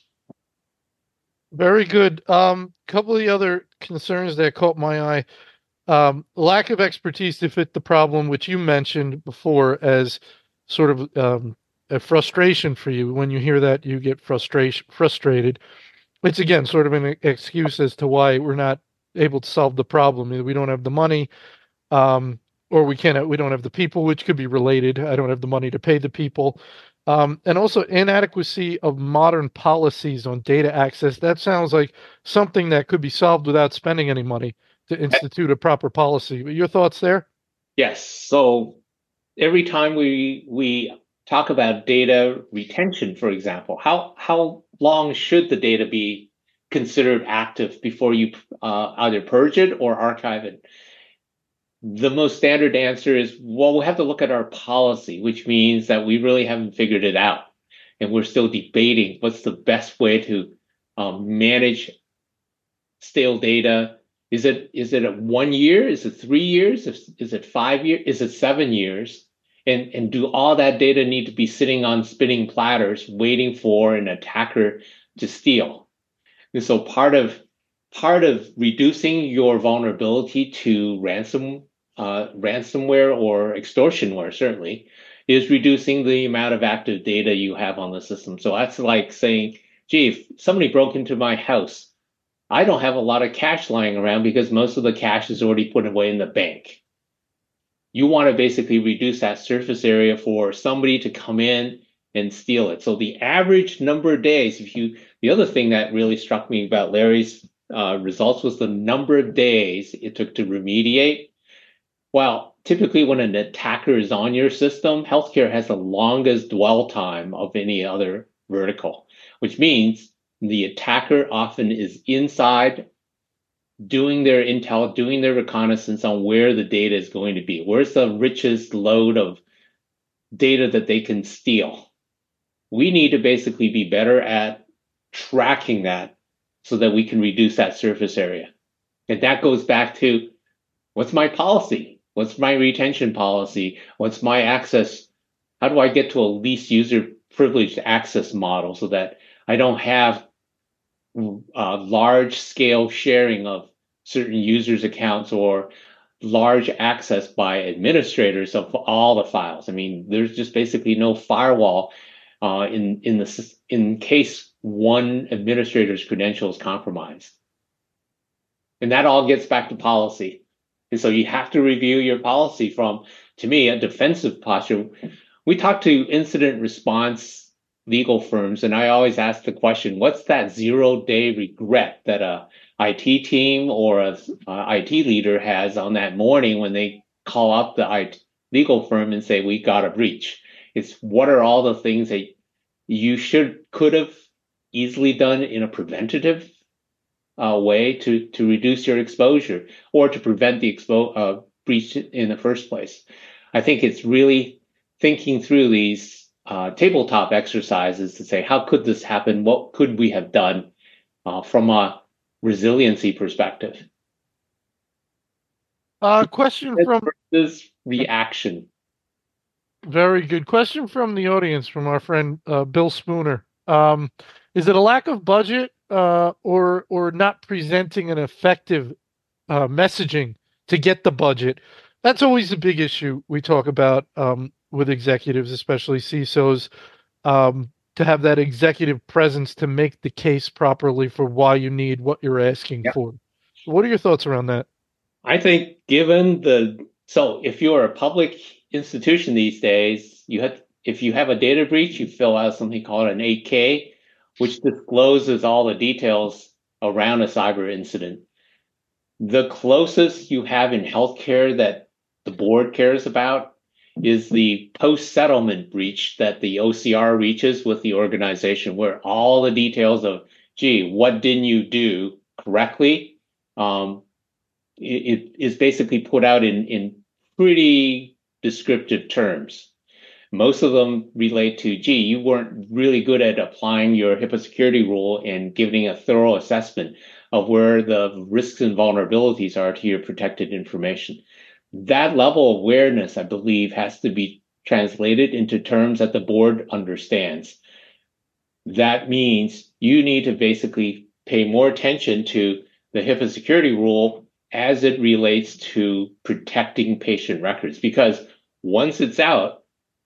Very good. Um, couple of the other concerns that caught my eye. Um, lack of expertise to fit the problem, which you mentioned before as sort of um, a frustration for you. When you hear that, you get frustration, frustrated. It's again sort of an excuse as to why we're not able to solve the problem. We don't have the money, um, or we can't. We don't have the people, which could be related. I don't have the money to pay the people, um, and also inadequacy of modern policies on data access. That sounds like something that could be solved without spending any money to institute a proper policy. Your thoughts there? Yes. So every time we we talk about data retention, for example, how how long should the data be considered active before you uh, either purge it or archive it? The most standard answer is, well, we have to look at our policy, which means that we really haven't figured it out. And we're still debating what's the best way to um, manage stale data. Is it is it a one year? Is it three years? Is, is it five years? Is it seven years? And, and do all that data need to be sitting on spinning platters waiting for an attacker to steal? And so part of part of reducing your vulnerability to ransom uh, ransomware or extortionware, certainly, is reducing the amount of active data you have on the system. So that's like saying, gee, if somebody broke into my house, I don't have a lot of cash lying around because most of the cash is already put away in the bank. You want to basically reduce that surface area for somebody to come in and steal it. So the average number of days, if you, the other thing that really struck me about Larry's uh, results was the number of days it took to remediate. Well, typically when an attacker is on your system, healthcare has the longest dwell time of any other vertical, which means the attacker often is inside doing their intel, doing their reconnaissance on where the data is going to be. Where's the richest load of data that they can steal? We need to basically be better at tracking that so that we can reduce that surface area. And that goes back to, what's my policy? What's my retention policy? What's my access? How do I get to a least user privileged access model so that I don't have uh, large scale sharing of certain users' accounts or large access by administrators of all the files? I mean, there's just basically no firewall uh, in in the in case one administrator's credential is compromised, and that all gets back to policy. And so you have to review your policy from, to me, a defensive posture. We talk to incident response legal firms, and I always ask the question, what's that zero day regret that a I T team or a, a I T leader has on that morning when they call up the I T legal firm and say, we got a breach? It's what are all the things that you should, could have easily done in a preventative uh, way to to reduce your exposure or to prevent the expo- uh, breach in the first place. I think it's really thinking through these uh, tabletop exercises to say, how could this happen? What could we have done uh, from a resiliency perspective? Uh, question from Versus reaction. Very good question from the audience from our friend uh, Bill Spooner. Um, is it a lack of budget uh, or or not presenting an effective uh, messaging to get the budget? That's always a big issue we talk about um, with executives, especially C I S Os, um, to have that executive presence to make the case properly for why you need what you're asking Yep. for. What are your thoughts around that? I think given the so if you're a public institution these days, you have if you have a data breach, you fill out something called an eight K, which discloses all the details around a cyber incident. The closest you have in healthcare that the board cares about is the post-settlement breach that the O C R reaches with the organization, where all the details of, gee, what didn't you do correctly, um, it, it is basically put out in, in pretty descriptive terms. Most of them relate to, gee, you weren't really good at applying your HIPAA security rule and giving a thorough assessment of where the risks and vulnerabilities are to your protected information. That level of awareness, I believe, has to be translated into terms that the board understands. That means you need to basically pay more attention to the HIPAA security rule as it relates to protecting patient records, because once it's out,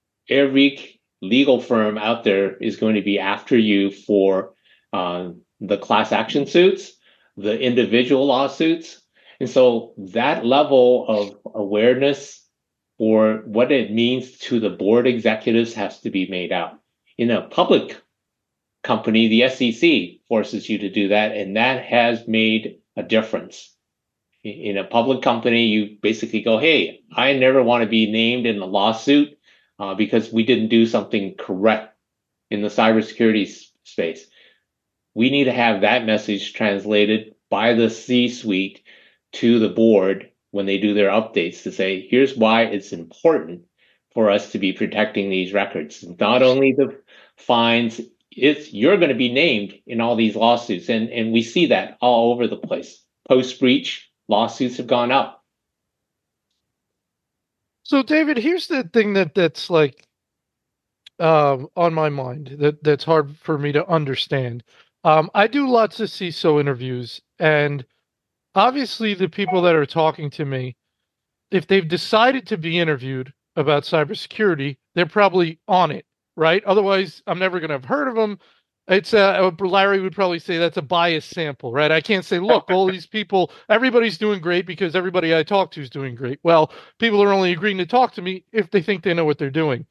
every legal firm out there is going to be after you for uh, the class action suits, the individual lawsuits. And so that level of awareness for what it means to the board executives has to be made out. In a public company, the S E C forces you to do that, and that has made a difference. In a public company, you basically go, hey, I never want to be named in the lawsuit uh, because we didn't do something correct in the cybersecurity space. We need to have that message translated by the C-suite to the board when they do their updates to say, here's why it's important for us to be protecting these records. Not only the fines, it's you're going to be named in all these lawsuits. And, and we see that all over the place. Post-breach, lawsuits have gone up. So, David, here's the thing that that's like um, on my mind that that's hard for me to understand. Um, I do lots of C I S O interviews, and obviously, the people that are talking to me, if they've decided to be interviewed about cybersecurity, they're probably on it, right? Otherwise, I'm never going to have heard of them. It's uh, Larry would probably say that's a biased sample, right? I can't say, look, all these people, everybody's doing great because everybody I talk to is doing great. Well, people are only agreeing to talk to me if they think they know what they're doing.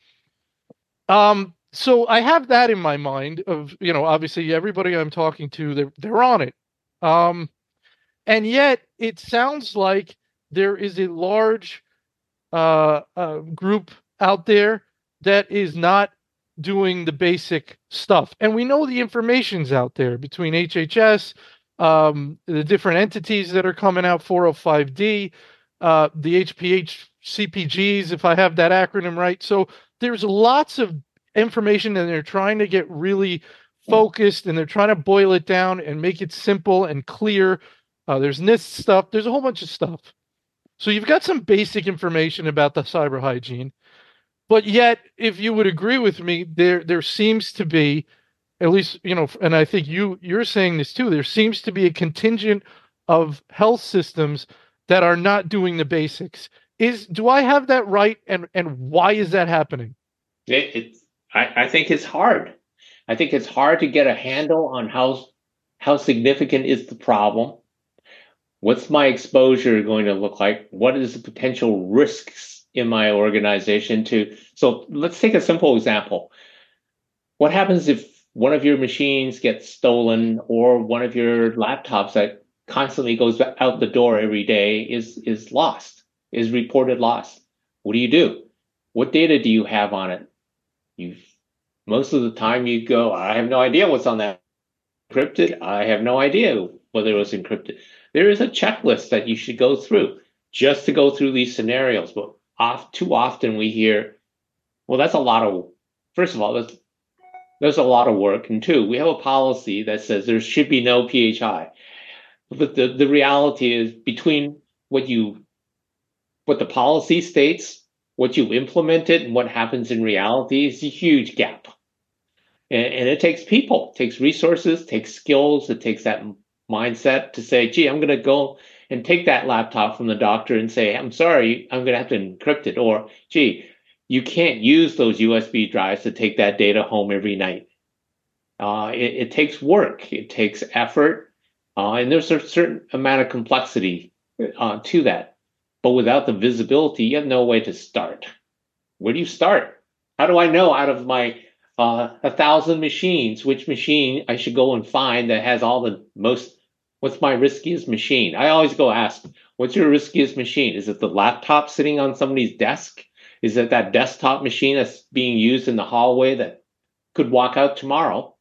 Um, so I have that in my mind of, you know, obviously everybody I'm talking to, they're they're on it. Um, and yet it sounds like there is a large uh, uh, group out there that is not doing the basic stuff. And we know the information's out there between H H S, um, the different entities that are coming out, four oh five D, uh, the H P H C P Gs, if I have that acronym right. So there's lots of information, and they're trying to get really focused, and they're trying to boil it down and make it simple and clear. Uh, there's NIST stuff. There's a whole bunch of stuff. So you've got some basic information about the cyber hygiene, but yet, if you would agree with me, there there seems to be, at least, you know, and I think you you're saying this too, there seems to be a contingent of health systems that are not doing the basics. Is do I have that right? And and why is that happening? It, it's I, I think it's hard. I think it's hard to get a handle on how how significant is the problem. What's my exposure going to look like? What is the potential risks in my organization to? So let's take a simple example. What happens if one of your machines gets stolen, or one of your laptops that constantly goes out the door every day is is lost, is reported lost? What do you do? What data do you have on it? You most of the time you go, I have no idea what's on that encrypted. I have no idea whether it was encrypted. There is a checklist that you should go through just to go through these scenarios. But off, too often we hear, well, that's a lot of, first of all, that's, there's a lot of work. And two, we have a policy that says there should be no P H I. But the, the reality is between what you, what the policy states, what you implemented, and what happens in reality is a huge gap. And, and it takes people, it takes resources, it takes skills, it takes that mindset to say, gee, I'm going to go and take that laptop from the doctor and say, I'm sorry, I'm going to have to encrypt it. Or, gee, you can't use those U S B drives to take that data home every night. Uh, it, it takes work, it takes effort, uh, and there's a certain amount of complexity uh, to that. But without the visibility, you have no way to start. Where do you start? How do I know out of my uh, a thousand machines, which machine I should go and find that has all the most, what's my riskiest machine? I always go ask, what's your riskiest machine? Is it the laptop sitting on somebody's desk? Is it that desktop machine that's being used in the hallway that could walk out tomorrow?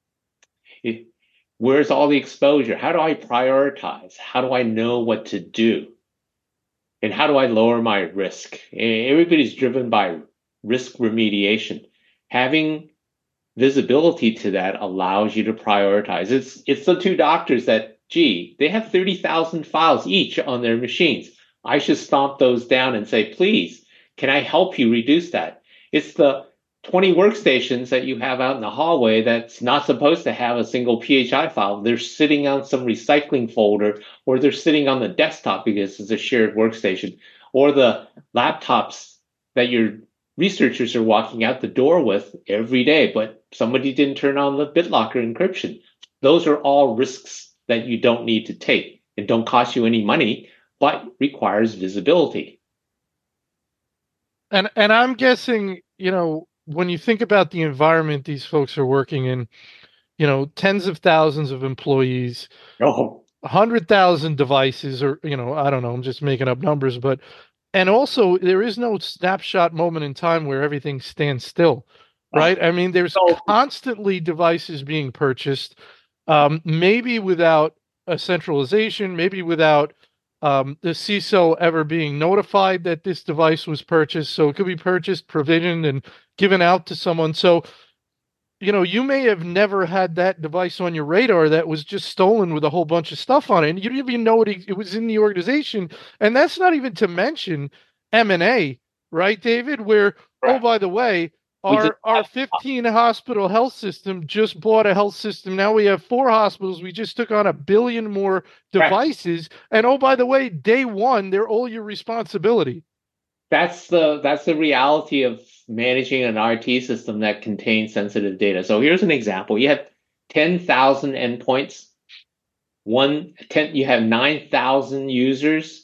It, where's all the exposure? How do I prioritize? How do I know what to do? And how do I lower my risk? Everybody's driven by risk remediation. Having visibility to that allows you to prioritize. It's it's the two doctors that, gee, they have thirty thousand files each on their machines. I should stomp those down and say, please, can I help you reduce that? It's the twenty workstations that you have out in the hallway that's not supposed to have a single P H I file. They're sitting on some recycling folder, or they're sitting on the desktop because it's a shared workstation, or the laptops that your researchers are walking out the door with every day, but somebody didn't turn on the BitLocker encryption. Those are all risks that you don't need to take and don't cost you any money, but requires visibility. And and I'm guessing, you know, when you think about the environment these folks are working in, you know, tens of thousands of employees, Oh, one hundred thousand devices, or, you know, I don't know, I'm just making up numbers, but, and also there is no snapshot moment in time where everything stands still, right? I mean, there's so constantly devices being purchased, um, maybe without a centralization, maybe without um, the C I S O ever being notified that this device was purchased. So it could be purchased, provisioned, and given out to someone. So, you know, you may have never had that device on your radar that was just stolen with a whole bunch of stuff on it. And you didn't even know it, it was in the organization. And that's not even to mention M and A, right, David? Where, oh, by the way, our, our fifteen hospital health system just bought a health system. Now we have four hospitals. We just took on a billion more devices. And oh, by the way, day one, they're all your responsibility. That's the that's the reality of managing an R T system that contains sensitive data. So here's an example. You have ten thousand endpoints. One ten, you have nine thousand users.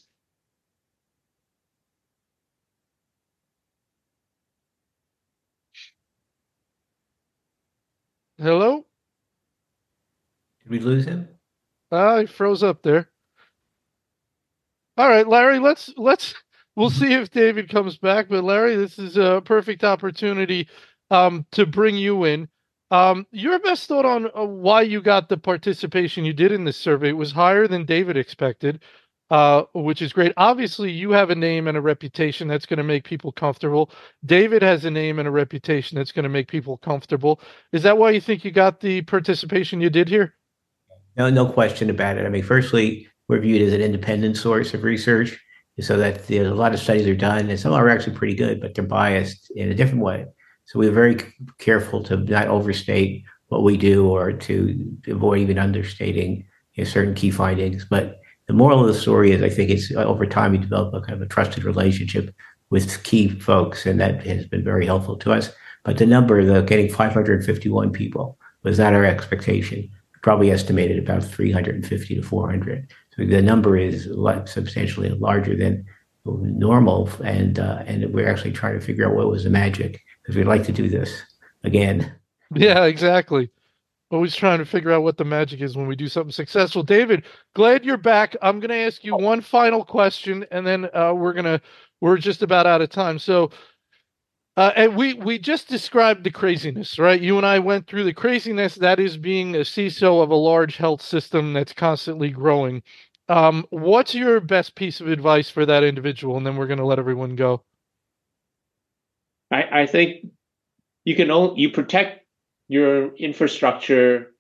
Hello? Did we lose him? Ah, he froze up there. All right, Larry, let's let's we'll see if David comes back. But Larry, this is a perfect opportunity um, to bring you in. Um, your best thought on uh, why you got the participation you did in this survey. It was higher than David expected, uh, which is great. Obviously, you have a name and a reputation that's going to make people comfortable. David has a name and a reputation that's going to make people comfortable. Is that why you think you got the participation you did here? No, no question about it. I mean, firstly, we're viewed as an independent source of research, so that you know, a lot of studies are done, and some are actually pretty good, but they're biased in a different way. So we're very careful to not overstate what we do or to avoid even understating you know, certain key findings. But the moral of the story is, I think it's over time you develop a kind of a trusted relationship with key folks, and that has been very helpful to us. But the number, the getting five hundred fifty-one people, was not our expectation. Probably estimated about three hundred fifty to four hundred. So the number is substantially larger than normal, and uh, and we're actually trying to figure out what was the magic, because we'd like to do this again. Yeah, exactly. Always trying to figure out what the magic is when we do something successful. David, glad you're back. I'm going to ask you one final question, and then uh, we're gonna we're just about out of time. So, Uh, and we we just described the craziness, right? You and I went through the craziness that is being a C I S O of a large health system that's constantly growing. Um, what's your best piece of advice for that individual? And then we're going to let everyone go. I, I think you can only, you protect your infrastructure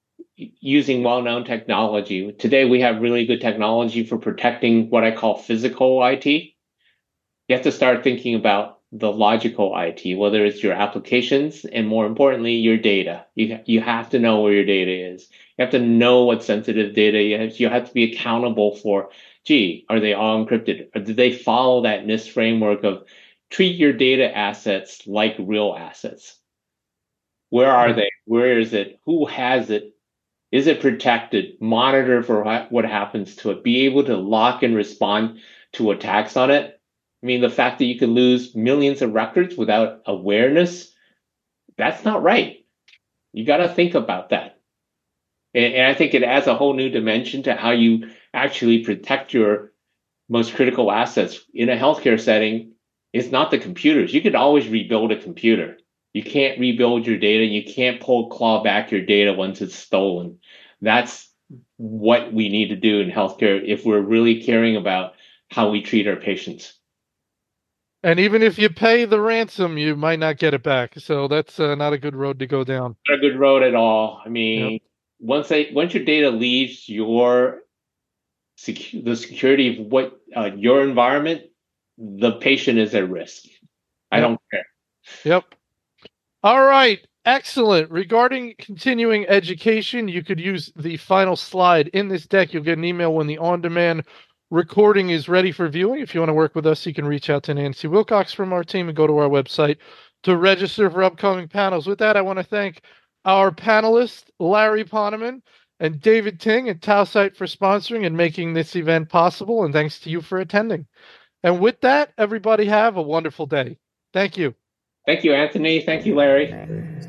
using well-known technology. Today, we have really good technology for protecting what I call physical I T. You have to start thinking about the logical I T, whether it's your applications and more importantly, your data. You, you have to know where your data is. You have to know what sensitive data you have. You have to be accountable for, gee, are they all encrypted? Or do they follow that NIST framework of treat your data assets like real assets? Where are they? Where is it? Who has it? Is it protected? Monitor for what happens to it. Be able to lock and respond to attacks on it. I mean, the fact that you could lose millions of records without awareness, that's not right. You got to think about that. And, and I think it adds a whole new dimension to how you actually protect your most critical assets in a healthcare setting. It's not the computers. You could always rebuild a computer. You can't rebuild your data. You can't pull claw back your data once it's stolen. That's what we need to do in healthcare if we're really caring about how we treat our patients. And even if you pay the ransom, you might not get it back. So that's uh, not a good road to go down. Not a good road at all. I mean, yep. once they once your data leaves your secu- the security of what uh, your environment, the patient is at risk. I yep. don't care. Yep. All right. Excellent. Regarding continuing education, you could use the final slide in this deck. You'll get an email when the on-demand recording is ready for viewing. If you want to work with us, you can reach out to Nancy Wilcox from our team and go to our website to register for upcoming panels. With that, I want to thank our panelists, Larry Poneman and David Ting at Tausight for sponsoring and making this event possible. And thanks to you for attending. And with that, everybody have a wonderful day. Thank you. Thank you, Anthony. Thank you, Larry.